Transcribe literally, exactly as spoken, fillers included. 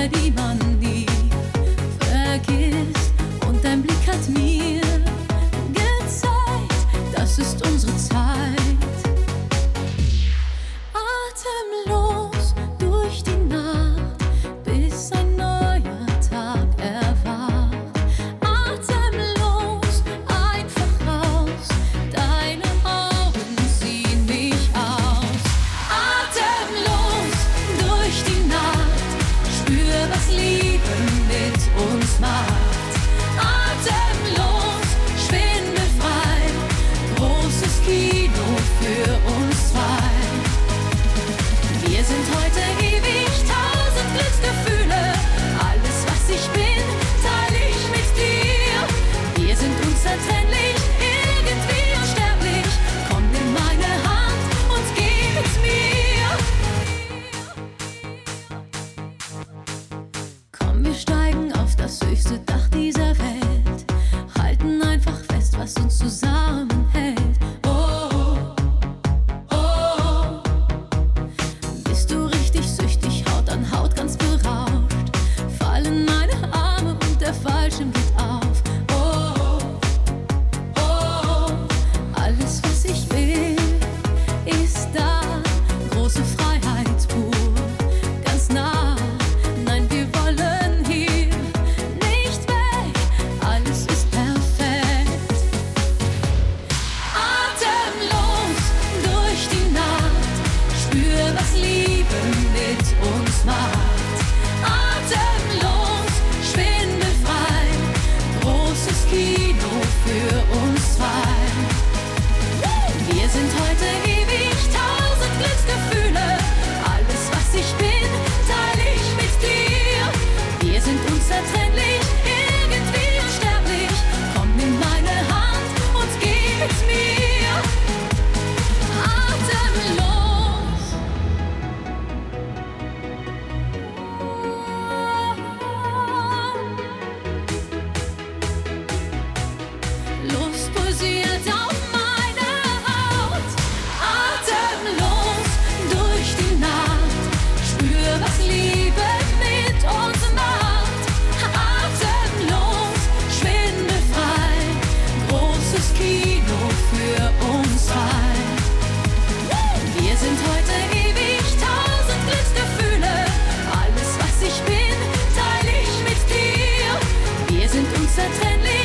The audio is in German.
die man nie vergisst. Und dein Blick hat mir gezeigt, das ist unsere Zeit. Atemlos durch die Nacht, bis ein neuer Tag erwacht. Atemlos einfach raus, deine Augen ziehen mich aus. Atemlos durch die Nacht, spür, was Liebe mit uns macht. Atemlos, schwindelfrei, großes Kino für uns zwei. Wir sind heute ewig, tausend Glücksgefühle. Alles, was ich bin, teile ich mit dir. Wir sind unzertrennlich, irgendwie unsterblich. Komm, nimm meine Hand und gib es mir. Komm, wir steigen auf das höchste Dach dieser Welt. Halten einfach fest, was uns zusammenhält. Oh, oh, oh. Bist du richtig süchtig, Haut an Haut, ganz berauscht. Fallen meine Arme und der Fallschirm geht auf. Oh, oh, oh. Alles, was ich will, ist da. Große Freiheit pur, ganz nah. Nein, wir wollen hier nicht weg. Alles ist perfekt. Atemlos durch die Nacht, spür, was Liebe mit uns macht. Atemlos, schwindelfrei, großes Kino für uns zwei. Wir sind heute ewig, tausend Glücksgefühle. Alles, was ich bin, teile ich mit dir. Wir sind unzertrennlich, irgendwie unsterblich. Komm, nimm meine Hand und gib es mir. Atemlos. Lust pulsiert auf meine Haut. Atemlos durch die Nacht, spür, was Liebe mit uns macht. Atemlos, schwindelfrei, großes Kino für uns zwei. Wir sind heute ewig, tausend Glücksgefühle. Alles, was ich bin, teile ich mit dir. Wir sind unzertrennlich.